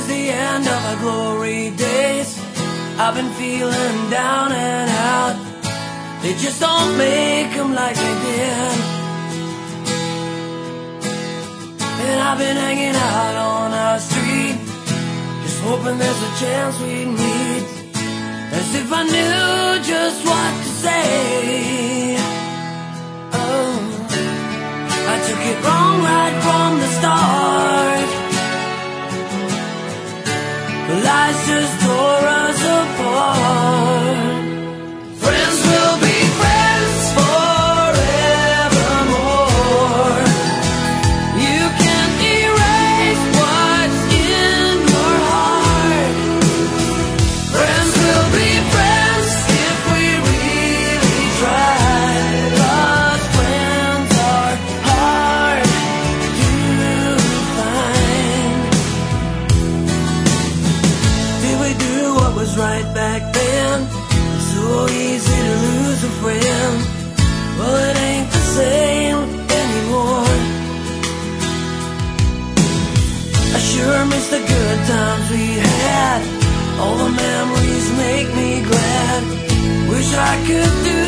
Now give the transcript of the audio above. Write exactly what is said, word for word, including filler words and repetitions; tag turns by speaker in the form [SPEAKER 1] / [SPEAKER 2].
[SPEAKER 1] is the end of our glory days. I've been feeling down and out. They just don't make them like they did. And I've been hanging out on our street, just hoping there's a chance we'd meet, as if I knew just what to say. Oh, I took it wrong right from the start. The lies just tore us apart. Friends will be friends forevermore. You can't erase what's in your heart. Friends will be friends if we really try. 'Cause friends are hard to find. Did we do what was right back then? It's so easy to lose a friend. Well, it ain't the same anymore. I sure miss the good times we had. All the memories make me glad. Wish I could do